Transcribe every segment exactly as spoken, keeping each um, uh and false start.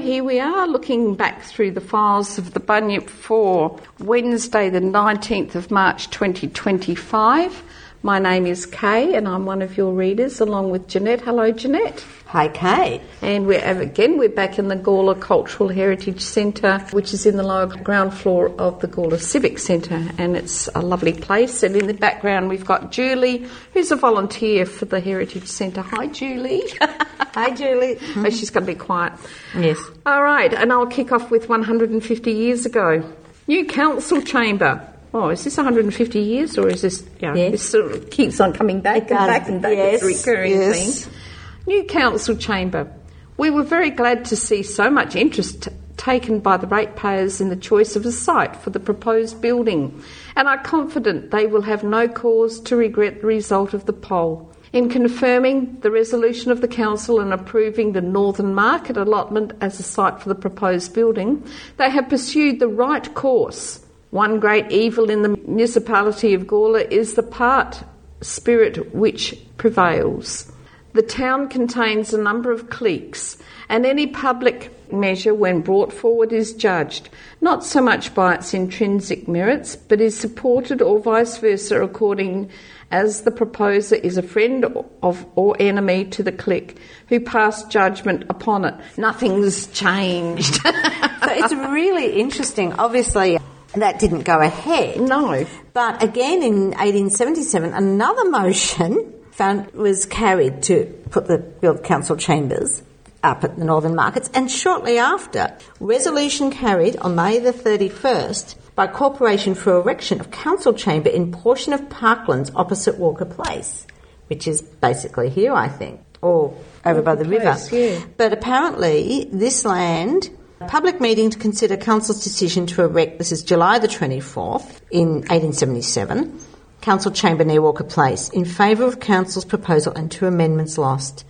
here we are looking back through the files of the Bunyip for Wednesday the nineteenth of March twenty twenty-five. My name is Kay and I'm one of your readers along with Jeanette. Hello Jeanette. Hi Kay. And we're again we're back in the Gawler Cultural Heritage Centre, which is in the lower ground floor of the Gawler Civic Centre, and it's a lovely place. And in the background we've got Julie, who's a volunteer for the Heritage Centre. Hi Julie. Hi Julie. Oh, she's going to be quiet. Yes. All right, and I'll kick off with one hundred fifty years ago. New council chamber. Oh, is this one hundred fifty years or is this, yeah, yes. This sort of keeps on coming back it and does. back and back. Yes. It's a recurring yes. thing. New council chamber. We were very glad to see so much interest t- taken by the ratepayers in the choice of a site for the proposed building, and are confident they will have no cause to regret the result of the poll. In confirming the resolution of the council and approving the Northern Market allotment as a site for the proposed building, they have pursued the right course. One great evil in the municipality of Gawler is the part spirit which prevails. The town contains a number of cliques, and any public measure when brought forward is judged, not so much by its intrinsic merits, but is supported or vice versa according as the proposer is a friend of or enemy to the clique who passed judgment upon it. Nothing's changed. So it's really interesting. Obviously, that didn't go ahead. No. But again, in eighteen seventy-seven, another motion found was carried to put the build council chambers up at the Northern Markets, and shortly after, resolution carried on May the thirty-first by Corporation for erection of council chamber in portion of Parklands opposite Walker Place, which is basically here, I think, or over by the Place, river. Yeah. But apparently, this land, public meeting to consider council's decision to erect, this is July the twenty-fourth in eighteen seventy-seven, council chamber near Walker Place, in favour of council's proposal and two amendments lost.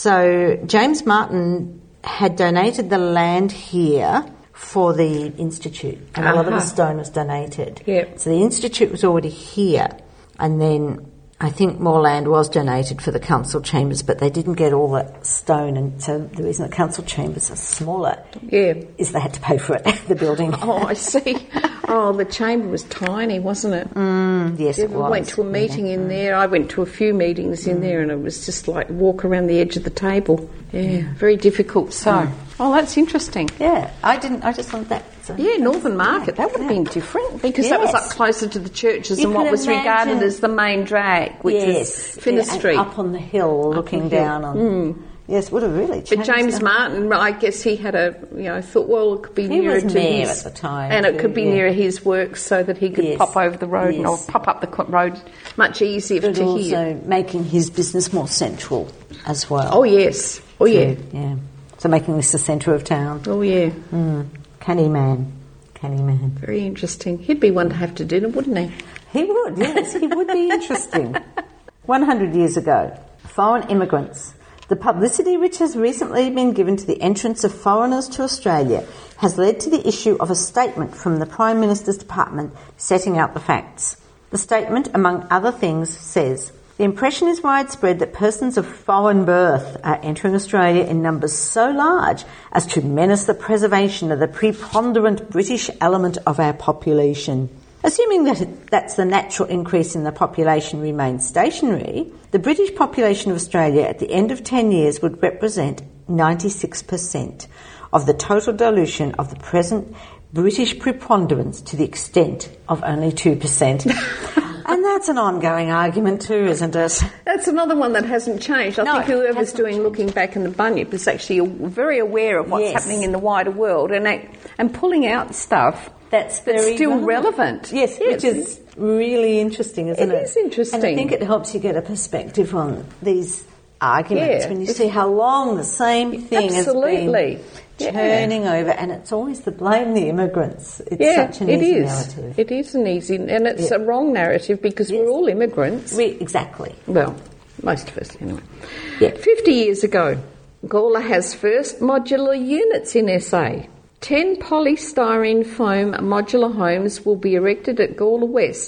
So James Martin had donated the land here for the Institute, and uh-huh. a lot of the stone was donated. Yep. So the Institute was already here, and then I think more land was donated for the council chambers, but they didn't get all that stone, and so the reason the council chambers are smaller yeah. is they had to pay for it, the building. Oh, I see. Oh, the chamber was tiny, wasn't it? Mm, yes, yeah, it we was. went to a meeting yeah. in there. I went to a few meetings in mm. there, and it was just like walk around the edge of the table. Yeah, mm. very difficult. So, mm. oh, that's interesting. Yeah, I didn't. I just thought that. So yeah, Northern Market. That would have been different because yes. that was up closer to the churches you and what was imagine. regarded as the main drag, which yes. is Finner yeah, Street, up on the hill, up looking on the hill. down on. Mm. Yes, would have really changed. But James Martin, I guess he had a, you know, thought, well, it could be he nearer was to mayor his, at the time, and it too, could be yeah. nearer his work, so that he could yes. pop over the road yes. or pop up the road much easier but to also hear. making his business more central as well. Oh yes, oh yeah, so, yeah. So making this the centre of town. Oh yeah, mm. Canny man, canny man. Very interesting. He'd be one to have to dinner, wouldn't he? He would. Yes, he would be interesting. One hundred years ago, foreign immigrants. The publicity which has recently been given to the entrance of foreigners to Australia has led to the issue of a statement from the Prime Minister's Department setting out the facts. The statement, among other things, says, "The impression is widespread that persons of foreign birth are entering Australia in numbers so large as to menace the preservation of the preponderant British element of our population. Assuming that it, that's the natural increase in the population remains stationary, the British population of Australia at the end of ten years would represent ninety-six percent of the total dilution of the present British preponderance to the extent of only two percent. And that's an ongoing argument too, isn't it? That's another one that hasn't changed. I no, think whoever's doing changed. Looking Back in the Bunyip is actually very aware of what's yes. happening in the wider world and act, and pulling out stuff that's, that's very still relevant. relevant. Yes, yes, which is really interesting, isn't it? It is interesting. And I think it helps you get a perspective on these arguments yeah, when you see how long the same thing absolutely. has been turning yeah. over, and it's always the blame the immigrants. It's yeah, such an it easy is. narrative. It is an easy, and it's yeah. a wrong narrative because yes. we're all immigrants. We, exactly. Well, most of us anyway. Yeah. Fifty years ago, Gawler has first modular units in S A. Ten polystyrene foam modular homes will be erected at Gawler West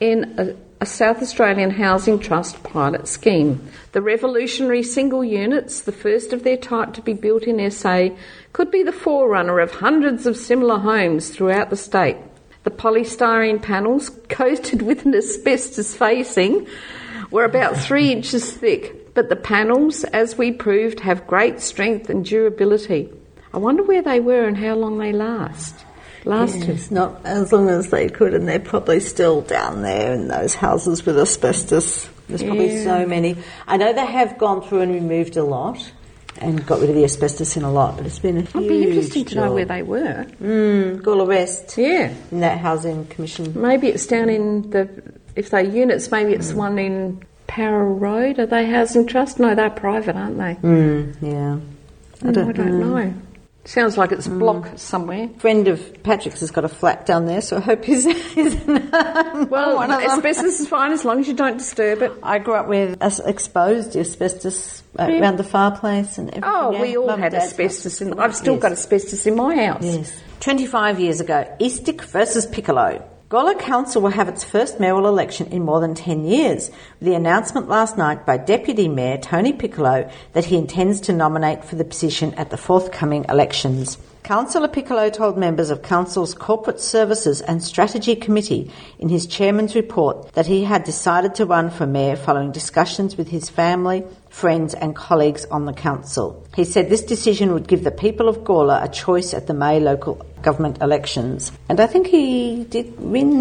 in a, a South Australian Housing Trust pilot scheme. The revolutionary single units, the first of their type to be built in S A, could be the forerunner of hundreds of similar homes throughout the state. The polystyrene panels, coated with an asbestos facing, were about three inches thick, but the panels, as we proved, have great strength and durability. I wonder where they were and how long they last. Lasted. Yes, not as long as they could, and they're probably still down there in those houses with asbestos. There's yeah. probably so many. I know they have gone through and removed a lot and got rid of the asbestos in a lot, but it's been a huge It'd be interesting to job. know where they were. Mm, Gawler West. Yeah. In that housing commission. Maybe it's down in the, if they're units, maybe it's mm. one in Power Road. Are they Housing Trust? No, they're private, aren't they? Mm, yeah. I don't, mm, I don't know. know. Sounds like it's a block mm. somewhere. A friend of Patrick's has got a flat down there, so I hope he's... he's well, asbestos is fine as long as you don't disturb it. I grew up with as exposed asbestos uh, yeah. around the fireplace and everything. Oh, we all Mum had asbestos. In, I've still yes. got asbestos in my house. Yes. twenty-five years ago, Eastick versus Piccolo. Gawler Council will have its first mayoral election in more than ten years, with the announcement last night by Deputy Mayor Tony Piccolo that he intends to nominate for the position at the forthcoming elections. Councillor Piccolo told members of Council's Corporate Services and Strategy Committee in his chairman's report that he had decided to run for mayor following discussions with his family, friends and colleagues on the council. He said this decision would give the people of Gawler a choice at the May local government elections. And I think he did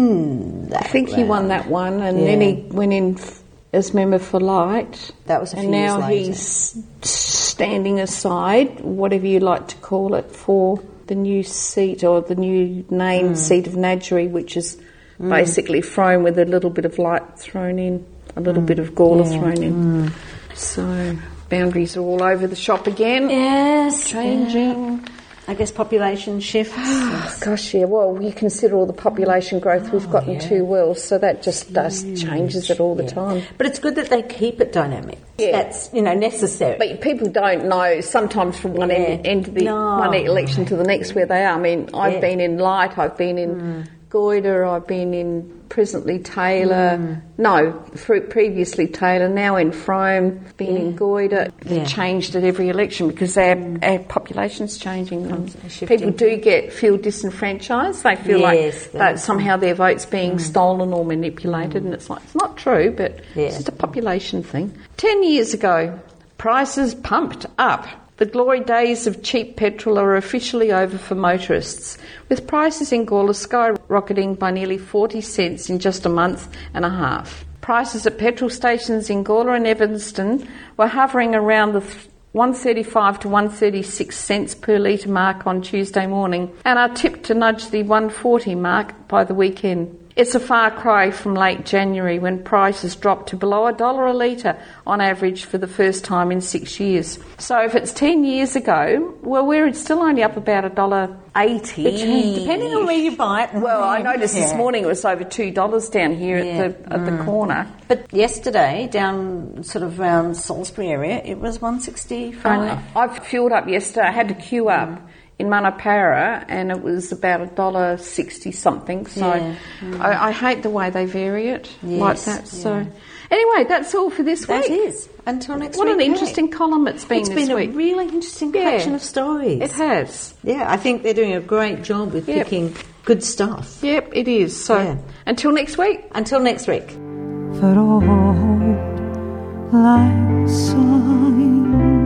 win that I think round. he won that one, and yeah. then he went in as member for Light. That was a few and years now later. He's standing aside, whatever you like to call it, for the new seat or the new named mm. seat of Nadgery, which is mm. basically thrown with a little bit of Light thrown in, a little mm. bit of Gawler yeah. thrown in. Mm. So boundaries are all over the shop again. Yes, changing. Yeah. I guess population shifts. Oh, gosh, yeah. Well, you consider all the population growth we've got in oh, yeah. Two Wells, so that just does changes it all the yeah. time. But it's good that they keep it dynamic. Yeah. That's, you know, necessary. But people don't know sometimes from one yeah. end, end of the no. one election to the next where they are. I mean, I've yeah. been in Light, I've been in mm. Goyder, I've been in presently Taylor, mm. no, previously Taylor, now in Frome, been yeah. in Goyder. They've yeah. changed at every election because our, mm. our population's changing. And people do get feel disenfranchised. They feel yes, like that somehow their vote's being mm. stolen or manipulated, mm. and it's like, it's not true, but yeah. it's just a population thing. Ten years ago, prices pumped up. The glory days of cheap petrol are officially over for motorists, with prices in Gawler skyrocketing by nearly forty cents in just a month and a half. Prices at petrol stations in Gawler and Evanston were hovering around the one thirty-five to one thirty-six cents per litre mark on Tuesday morning, and are tipped to nudge the one forty mark by the weekend. It's a far cry from late January when prices dropped to below a dollar a litre on average for the first time in six years. So if it's ten years ago, well, we're still only up about a dollar eighty. Depending on where you buy it. Well, I noticed yeah. this morning it was over two dollars down here yeah. at the at mm. the corner. But yesterday, down sort of around Salisbury area, it was one sixty-five. I, I fueled up yesterday. I had to queue up. Mm. in Manapara, and it was about a dollar sixty something. So yeah. mm. I, I hate the way they vary it yes. like that. So yeah. anyway, that's all for this that week. That is. Until next what week. What an interesting hey. column it's been it's this been week. It's been a really interesting collection yeah. of stories. It has. Yeah, I think they're doing a great job with yep. picking good stuff. Yep, it is. So yeah. until next week. Until next week. For all like sign.